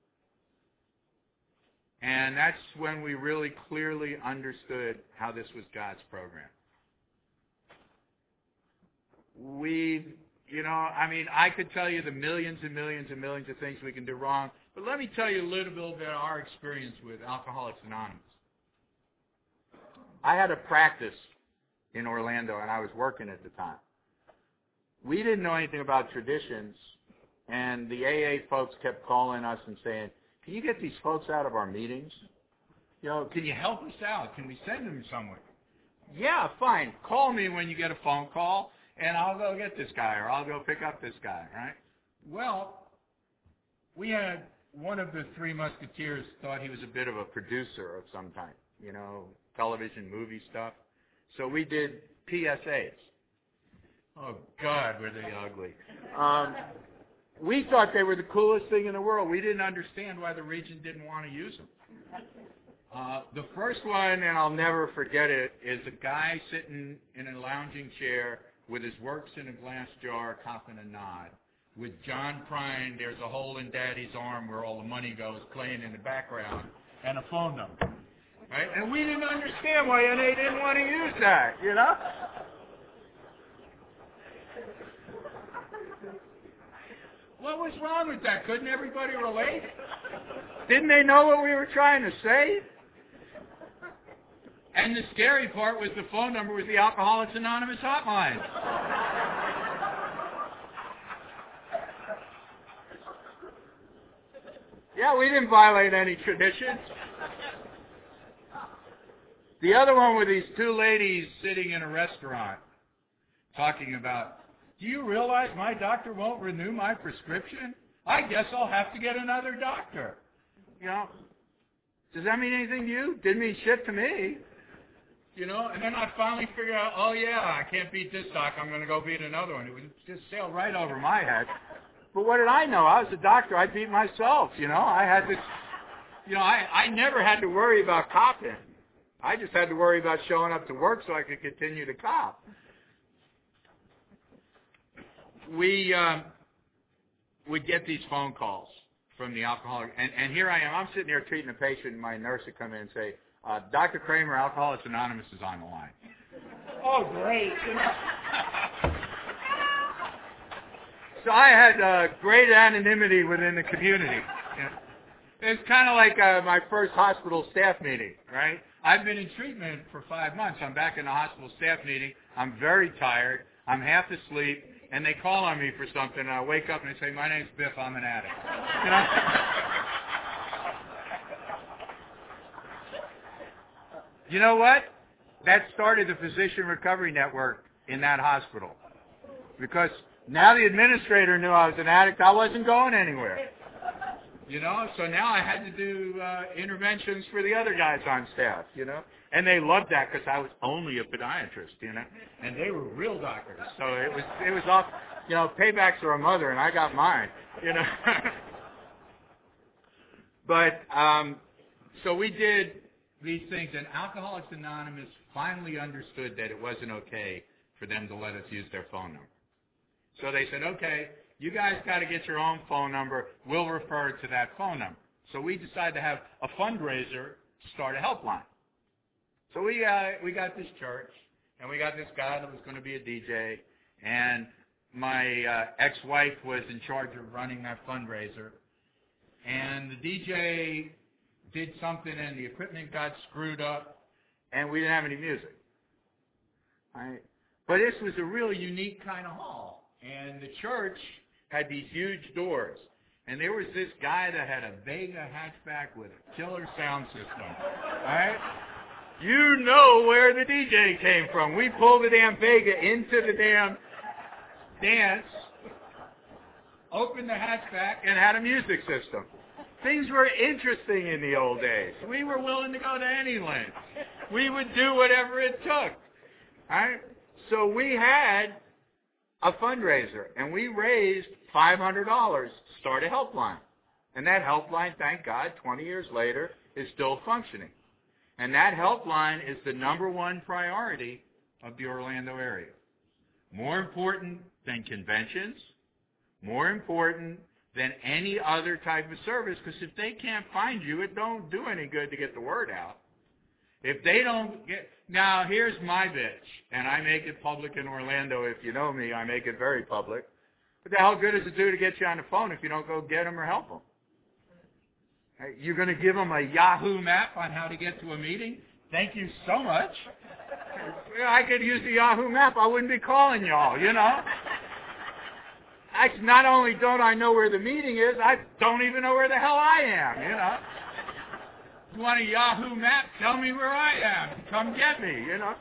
And that's when we really clearly understood how this was God's program. I could tell you the millions and millions and millions of things we can do wrong, but let me tell you a little bit about our experience with Alcoholics Anonymous. I had a practice in Orlando, and I was working at the time. We didn't know anything about traditions, and the AA folks kept calling us and saying, can you get these folks out of our meetings? Can you help us out? Can we send them somewhere? Yeah, fine. Call me when you get a phone call, and I'll go get this guy, or I'll go pick up this guy, right? Well, we had one of the three musketeers thought he was a bit of a producer of some kind, television, movie stuff. So we did PSAs. Oh, God, were they ugly. We thought they were the coolest thing in the world. We didn't understand why the region didn't want to use them. The first one, and I'll never forget it, is a guy sitting in a lounging chair with his works in a glass jar, copping a nod, with John Prine, There's a Hole in Daddy's Arm Where All the Money Goes, playing in the background, and a phone number. Right? And we didn't understand why NA didn't want to use that, What was wrong with that? Couldn't everybody relate? Didn't they know what we were trying to say? And the scary part was the phone number was the Alcoholics Anonymous hotline. Yeah, we didn't violate any traditions. The other one were these two ladies sitting in a restaurant talking about, do you realize my doctor won't renew my prescription? I guess I'll have to get another doctor. Does that mean anything to you? Didn't mean shit to me. And then I finally figured out, oh yeah, I can't beat this doc, I'm going to go beat another one. It would just sail right over my head. But what did I know? I was a doctor, I beat myself, I had this, I never had to worry about copping. I just had to worry about showing up to work so I could continue to cop. We would get these phone calls from the alcoholic, and here I am. I'm sitting there treating a patient, and my nurse would come in and say, Dr. Kramer, Alcoholics Anonymous is on the line. Oh, great. So I had great anonymity within the community. It's kind of like my first hospital staff meeting, right? I've been in treatment for 5 months. I'm back in the hospital staff meeting. I'm very tired. I'm half asleep. And they call on me for something, and I wake up and they say, my name's Biff, I'm an addict. You know what? That started the Physician Recovery Network in that hospital. Because now the administrator knew I was an addict, I wasn't going anywhere. So now I had to do interventions for the other guys on staff, And they loved that because I was only a podiatrist, And they were real doctors. So it was off, paybacks are a mother, and I got mine, But, so we did these things, and Alcoholics Anonymous finally understood that it wasn't okay for them to let us use their phone number. So they said, okay, you guys got to get your own phone number. We'll refer to that phone number. So we decided to have a fundraiser to start a helpline. So we got this church, and we got this guy that was going to be a DJ, and my ex-wife was in charge of running that fundraiser. And the DJ did something, and the equipment got screwed up, and we didn't have any music. Right? But this was a really unique kind of hall, and the church had these huge doors. And there was this guy that had a Vega hatchback with a killer sound system. Right? You know where the DJ came from. We pulled the damn Vega into the damn dance, opened the hatchback, and had a music system. Things were interesting in the old days. We were willing to go to any length. We would do whatever it took. Right? So we had a fundraiser, and we raised $500 to start a helpline. And that helpline, thank God, 20 years later, is still functioning. And that helpline is the #1 priority of the Orlando area. More important than conventions, more important than any other type of service, because if they can't find you, it don't do any good to get the word out. If they don't get, now here's my bitch, and I make it public in Orlando. If you know me, I make it very public. What the hell good does it do to get you on the phone if you don't go get them or help them? You're going to give them a Yahoo map on how to get to a meeting? Thank you so much. I could use the Yahoo map. I wouldn't be calling y'all, you know. Not only don't I know where the meeting is, I don't even know where the hell I am, you know. You want a Yahoo map? Tell me where I am. Come get me, you know.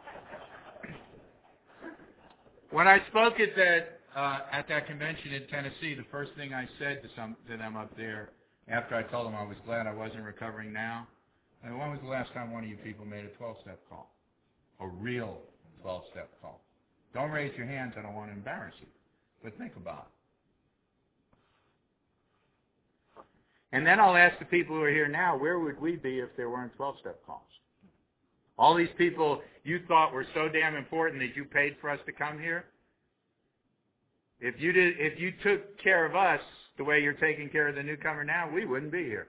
When I spoke at that convention in Tennessee, the first thing I said to them up there, after I told them I was glad I wasn't recovering now, and when was the last time one of you people made a 12-step call? A real 12-step call. Don't raise your hands. I don't want to embarrass you. But think about it. And then I'll ask the people who are here now, where would we be if there weren't 12-step calls? All these people you thought were so damn important that you paid for us to come here? If you took care of us the way you're taking care of the newcomer now, we wouldn't be here.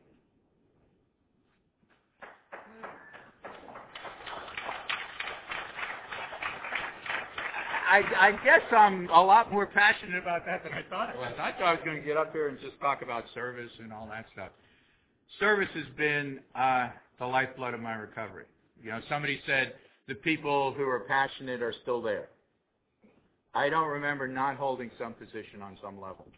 I guess I'm a lot more passionate about that than I thought I was. I thought I was going to get up here and just talk about service and all that stuff. Service has been the lifeblood of my recovery. You know, somebody said the people who are passionate are still there. I don't remember not holding some position on some level.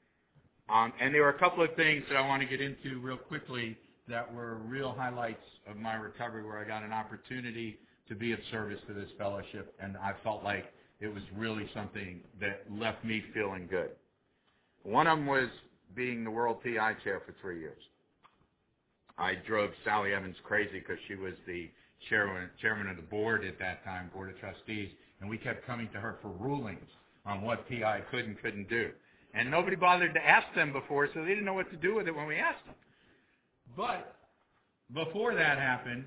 And there were a couple of things that I want to get into real quickly that were real highlights of my recovery where I got an opportunity to be of service to this fellowship, and I felt like it was really something that left me feeling good. One of them was being the World PI Chair for 3 years. I drove Sally Evans crazy because she was the chairman of the board at that time, Board of Trustees, and we kept coming to her for rulings on what PI could and couldn't do. And nobody bothered to ask them before, so they didn't know what to do with it when we asked them. But before that happened,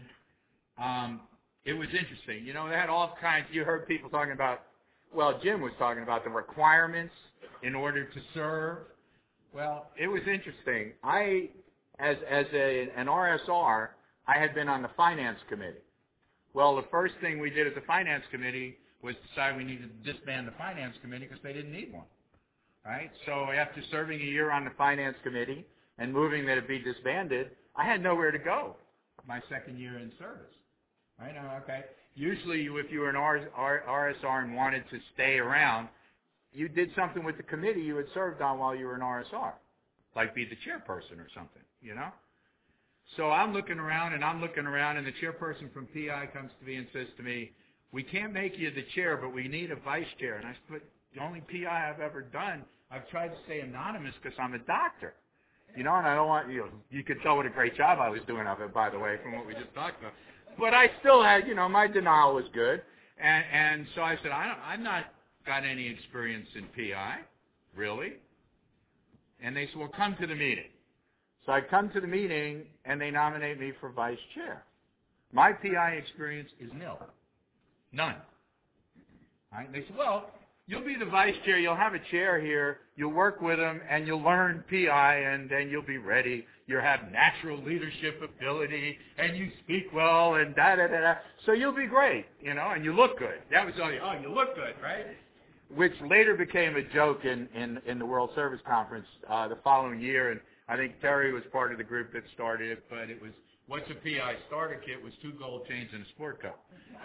it was interesting. You know, they had all kinds. You heard people talking about, well, Jim was talking about the requirements in order to serve. Well, it was interesting. As an RSR, I had been on the finance committee. Well, the first thing we did as a finance committee was decide we needed to disband the finance committee because they didn't need one. Right? So after serving a year on the finance committee and moving that it be disbanded, I had nowhere to go my second year in service. Right? Okay. Usually, if you were an RSR and wanted to stay around, you did something with the committee you had served on while you were an RSR, like be the chairperson or something, you know? So I'm looking around, and the chairperson from PI comes to me and says to me, we can't make you the chair, but we need a vice chair. And I said, the only PI I've ever done, I've tried to stay anonymous because I'm a doctor. You know, and I don't want, you could tell what a great job I was doing of it, by the way, from what we just talked about. But I still had, my denial was good. And so I said, I've not got any experience in PI, really. And they said, well, come to the meeting. So I come to the meeting, and they nominate me for vice chair. My PI experience is nil. None. Right? They said, well, you'll be the vice chair. You'll have a chair here. You'll work with them, and you'll learn PI, and then you'll be ready. You have natural leadership ability, and you speak well, and da-da-da-da. So you'll be great, and you look good. That was all you look good, right? Which later became a joke in the World Service Conference the following year, and I think Terry was part of the group that started it, but it was, what's a PI starter kit was 2 gold chains and a sport coat,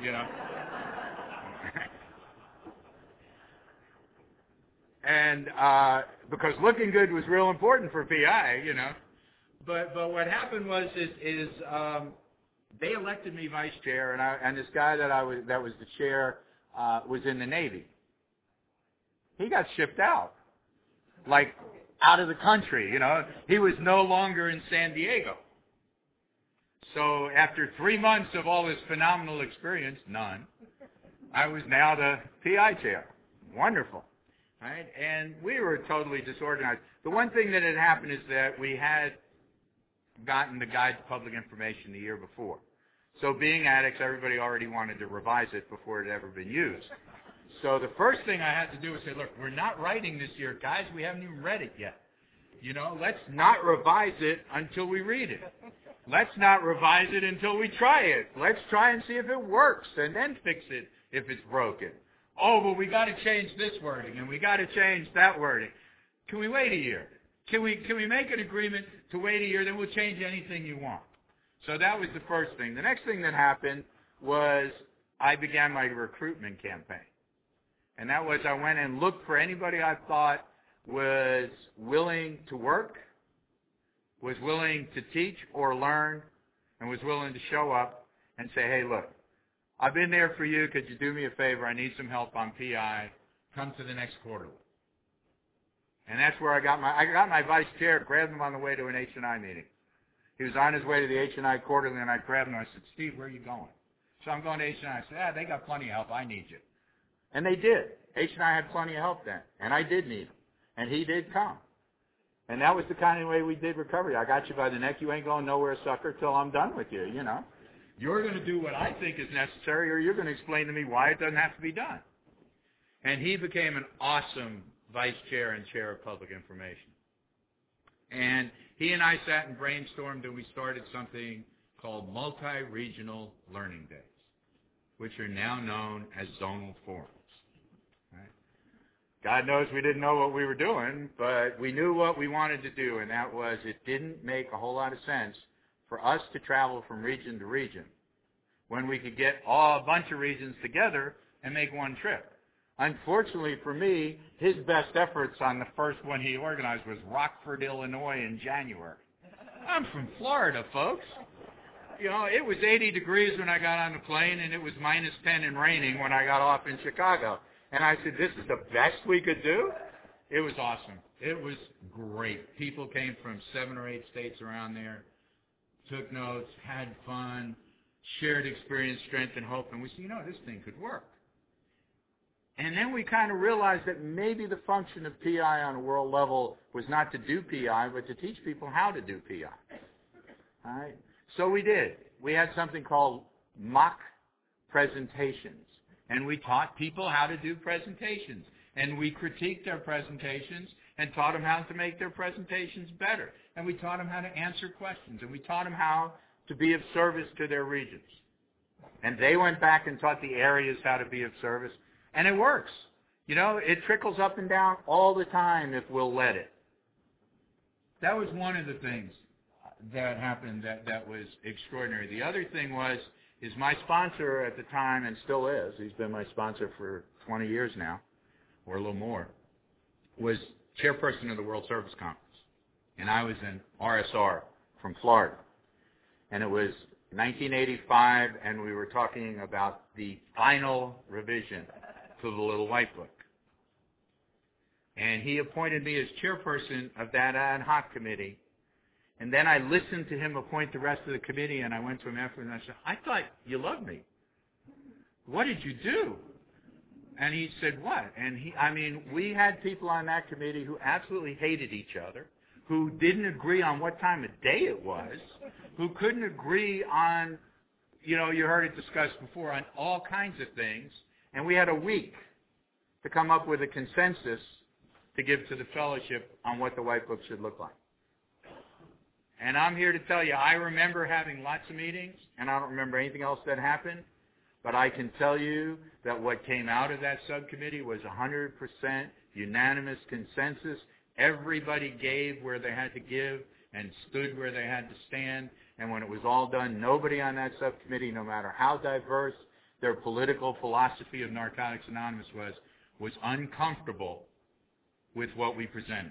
And because looking good was real important for PI, But what happened was they elected me vice chair, and this guy that was the chair was in the Navy. He got shipped out, like out of the country. He was no longer in San Diego. So after 3 months of all this phenomenal experience, none, I was now the PI chair. Wonderful. Right? And we were totally disorganized. The one thing that had happened is that we had gotten the Guide to Public Information the year before. So being addicts, everybody already wanted to revise it before it had ever been used. So the first thing I had to do was say, look, we're not writing this year, guys. We haven't even read it yet. Let's not revise it until we read it. Let's not revise it until we try it. Let's try and see if it works and then fix it if it's broken. Oh, but we got to change this wording and we got to change that wording. Can we wait a year? Can we make an agreement to wait a year? Then we'll change anything you want. So that was the first thing. The next thing that happened was I began my recruitment campaign. And that was I went and looked for anybody I thought was willing to work, was willing to teach or learn, and was willing to show up and say, hey, look, I've been there for you. Could you do me a favor? I need some help on PI. Come to the next quarterly. And that's where I got my vice chair, grabbed him on the way to an H&I meeting. He was on his way to the H&I quarterly, and I grabbed him and I said, Steve, where are you going? So I'm going to H&I. I said, they got plenty of help. I need you. And they did. H&I had plenty of help then, and I did need him. And he did come. And that was the kind of way we did recovery. I got you by the neck. You ain't going nowhere, sucker, till I'm done with you, you know. You're going to do what I think is necessary, or you're going to explain to me why it doesn't have to be done. And he became an awesome vice chair and chair of public information. And he and I sat and brainstormed, and we started something called Multi-Regional Learning Days, which are now known as zonal forums. Right? God knows we didn't know what we were doing, but we knew what we wanted to do, and that was it didn't make a whole lot of sense for us to travel from region to region when we could get a bunch of regions together and make one trip. Unfortunately for me, his best efforts on the first one he organized was Rockford, Illinois in January. I'm from Florida, folks. You know, it was 80 degrees when I got on the plane, and it was minus 10 and raining when I got off in Chicago. And I said, this is the best we could do? It was awesome. It was great. People came from 7 or 8 states around there, took notes, had fun, shared experience, strength, and hope, and we said, you know, this thing could work. And then we kind of realized that maybe the function of PI on a world level was not to do PI, but to teach people how to do PI. All right? So we did. We had something called mock presentations, and we taught people how to do presentations, and we critiqued their presentations and taught them how to make their presentations better, and we taught them how to answer questions, and we taught them how to be of service to their regions. And they went back and taught the areas how to be of service, and it works. You know, it trickles up and down all the time if we'll let it. That was one of the things that happened that was extraordinary. The other thing is my sponsor at the time, and still is, he's been my sponsor for 20 years now, or a little more, was chairperson of the World Service Conference. And I was an RSR from Florida. And it was 1985, and we were talking about the final revision to the Little White Book. And he appointed me as chairperson of that ad hoc committee. And then I listened to him appoint the rest of the committee, and I went to him afterwards, and I said, I thought you loved me. What did you do? And he said, what? And we had people on that committee who absolutely hated each other, who didn't agree on what time of day it was, who couldn't agree on, you know, you heard it discussed before, on all kinds of things. And we had a week to come up with a consensus to give to the fellowship on what the White Book should look like. And I'm here to tell you, I remember having lots of meetings, and I don't remember anything else that happened, but I can tell you that what came out of that subcommittee was 100% unanimous consensus. Everybody gave where they had to give and stood where they had to stand, and when it was all done, nobody on that subcommittee, no matter how diverse their political philosophy of Narcotics Anonymous was uncomfortable with what we presented.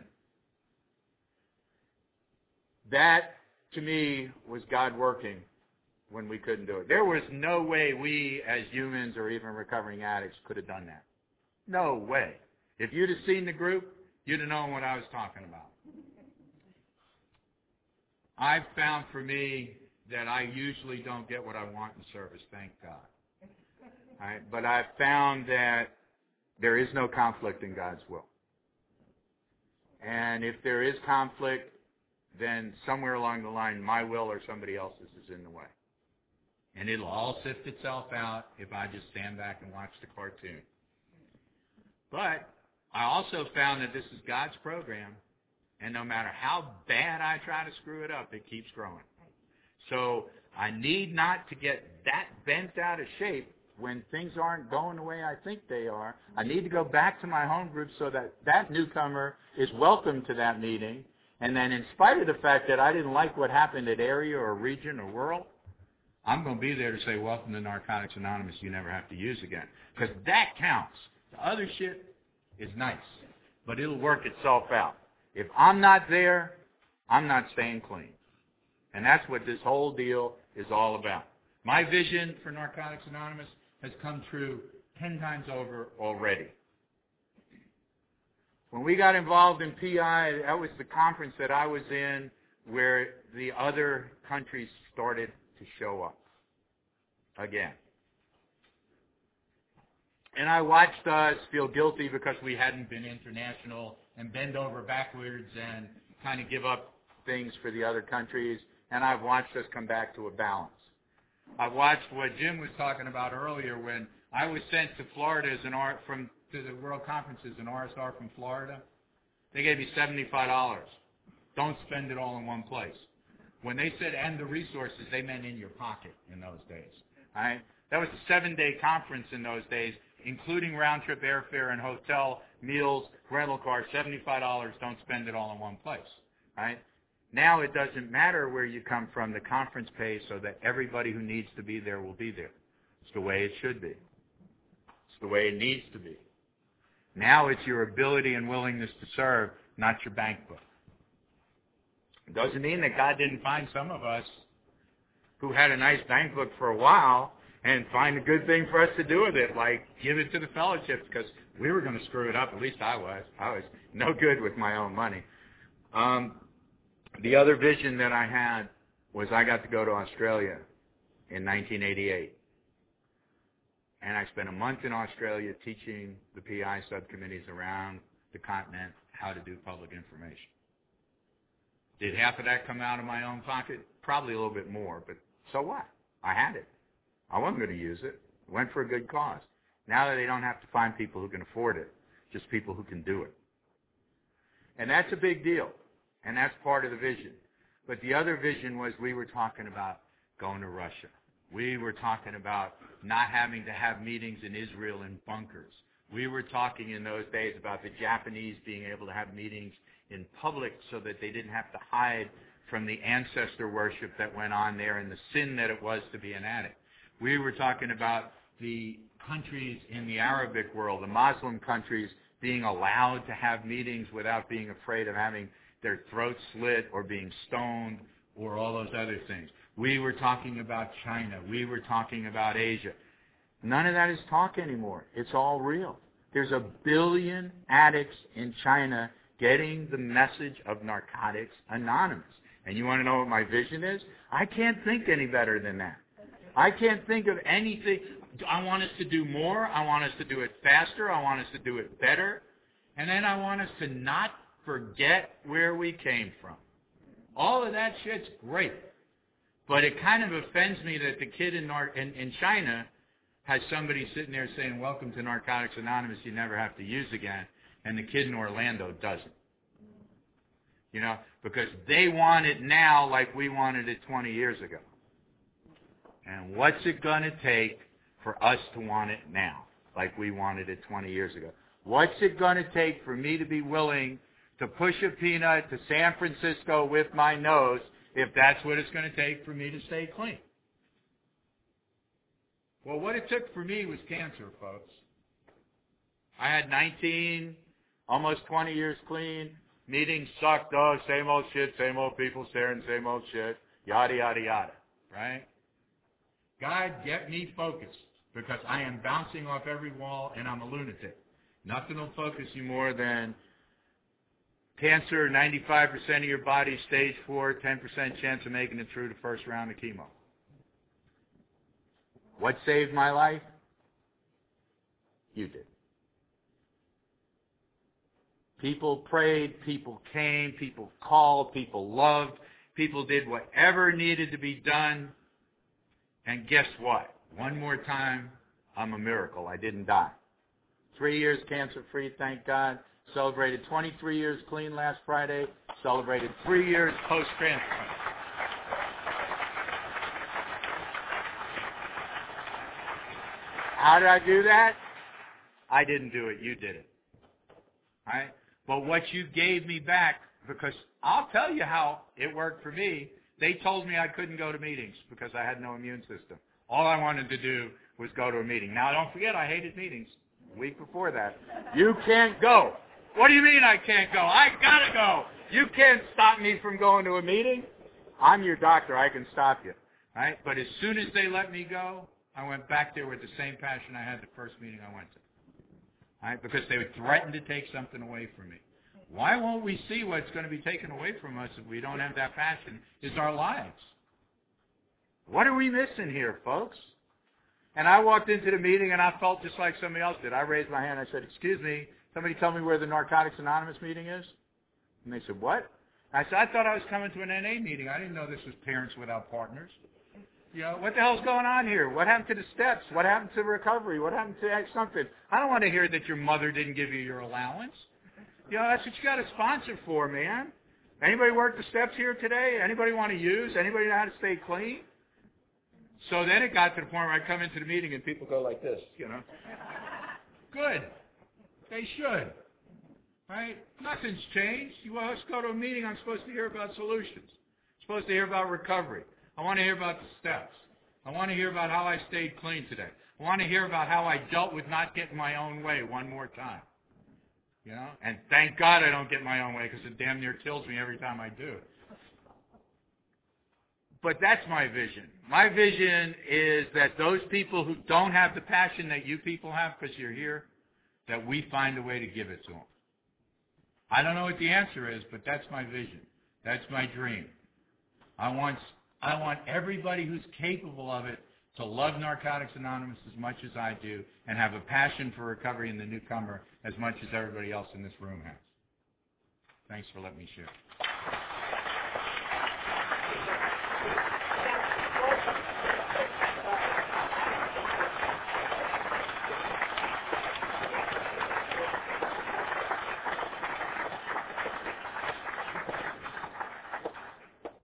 That, to me, was God working when we couldn't do it. There was no way we, as humans or even recovering addicts, could have done that. No way. If you'd have seen the group, you'd have known what I was talking about. I've found for me that I usually don't get what I want in service, thank God. All right? But I've found that there is no conflict in God's will. And if there is conflict, then somewhere along the line, my will or somebody else's is in the way. And it'll all sift itself out if I just stand back and watch the cartoon. But I also found that this is God's program, and no matter how bad I try to screw it up, it keeps growing. So I need not to get that bent out of shape when things aren't going the way I think they are. I need to go back to my home group so that that newcomer is welcome to that meeting. And then in spite of the fact that I didn't like what happened at area or region or world, I'm going to be there to say, welcome to Narcotics Anonymous, you never have to use again. Because that counts. The other shit is nice, but it'll work itself out. If I'm not there, I'm not staying clean. And that's what this whole deal is all about. My vision for Narcotics Anonymous has come true 10 times over already. When we got involved in PI, that was the conference that I was in where the other countries started to show up again. And I watched us feel guilty because we hadn't been international and bend over backwards and kind of give up things for the other countries. And I've watched us come back to a balance. I've watched what Jim was talking about earlier when I was sent to Florida to the World Conference as an RSR from Florida. They gave me $75. Don't spend it all in one place. When they said and the resources, they meant in your pocket in those days. All right? That was a 7-day conference in those days, including round-trip airfare and hotel, meals, rental car, $75. Don't spend it all in one place. Right? Now it doesn't matter where you come from. The conference pays so that everybody who needs to be there will be there. It's the way it should be. It's the way it needs to be. Now it's your ability and willingness to serve, not your bank book. It doesn't mean that God didn't find some of us who had a nice bank book for a while and find a good thing for us to do with it, like give it to the fellowships, because we were going to screw it up. At least I was. I was no good with my own money. The other vision that I had was I got to go to Australia in 1988. And I spent a month in Australia teaching the PI subcommittees around the continent how to do public information. Did half of that come out of my own pocket? Probably a little bit more, but so what? I had it. I wasn't going to use it. It went for a good cause. Now that they don't have to find people who can afford it, just people who can do it. And that's a big deal, and that's part of the vision. But the other vision was we were talking about going to Russia. We were talking about not having to have meetings in Israel in bunkers. We were talking in those days about the Japanese being able to have meetings in public so that they didn't have to hide from the ancestor worship that went on there and the sin that it was to be an addict. We were talking about the countries in the Arabic world, the Muslim countries, being allowed to have meetings without being afraid of having their throats slit or being stoned or all those other things. We were talking about China. We were talking about Asia. None of that is talk anymore. It's all real. There's 1 billion addicts in China getting the message of Narcotics Anonymous. And you want to know what my vision is? I can't think any better than that. I can't think of anything. I want us to do more. I want us to do it faster. I want us to do it better. And then I want us to not forget where we came from. All of that shit's great. But it kind of offends me that the kid in China has somebody sitting there saying, welcome to Narcotics Anonymous, you never have to use again, and the kid in Orlando doesn't. You know, because they want it now like we wanted it 20 years ago. And what's it going to take for us to want it now like we wanted it 20 years ago? What's it going to take for me to be willing to push a peanut to San Francisco with my nose if that's what it's going to take for me to stay clean? Well, what it took for me was cancer, folks. I had 19, almost 20 years clean. Meetings sucked. Oh, same old shit, same old people staring, same old shit, yada, yada, yada, right? God, get me focused because I am bouncing off every wall and I'm a lunatic. Nothing will focus you more than cancer, 95% of your body, stage 4, 10% chance of making it through the first round of chemo. What saved my life? You did. People prayed, people came, people called, people loved, people did whatever needed to be done. And guess what? One more time, I'm a miracle. I didn't die. 3 years cancer-free, thank God. Celebrated 23 years clean last Friday. Celebrated 3 years post-transplant. How did I do that? I didn't do it. You did it. All right? But what you gave me back, because I'll tell you how it worked for me. They told me I couldn't go to meetings because I had no immune system. All I wanted to do was go to a meeting. Now, don't forget, I hated meetings. A week before that, you can't go. What do you mean I can't go? I gotta go. You can't stop me from going to a meeting. I'm your doctor. I can stop you. All right? But as soon as they let me go, I went back there with the same passion I had the first meeting I went to. All right? Because they would threaten to take something away from me. Why won't we see what's going to be taken away from us if we don't have that passion? Is our lives. What are we missing here, folks? And I walked into the meeting and I felt just like somebody else did. I raised my hand. I said, excuse me, somebody tell me where the Narcotics Anonymous meeting is? And they said, what? I said, I thought I was coming to an NA meeting. I didn't know this was Parents Without Partners. You know, what the hell's going on here? What happened to the steps? What happened to recovery? What happened to something? I don't want to hear that your mother didn't give you your allowance. You know, that's what you got a sponsor for, man. Anybody work the steps here today? Anybody want to use? Anybody know how to stay clean? So then it got to the point where I come into the meeting and people go like this, you know. Good. They should. Right? Nothing's changed. You want us to go to a meeting, I'm supposed to hear about solutions. I'm supposed to hear about recovery. I want to hear about the steps. I want to hear about how I stayed clean today. I want to hear about how I dealt with not getting my own way one more time. You know? And thank God I don't get my own way because it damn near kills me every time I do. But that's my vision. My vision is that those people who don't have the passion that you people have because you're here, that we find a way to give it to them. I don't know what the answer is, but that's my vision. That's my dream. I want everybody who's capable of it to love Narcotics Anonymous as much as I do and have a passion for recovery in the newcomer as much as everybody else in this room has. Thanks for letting me share.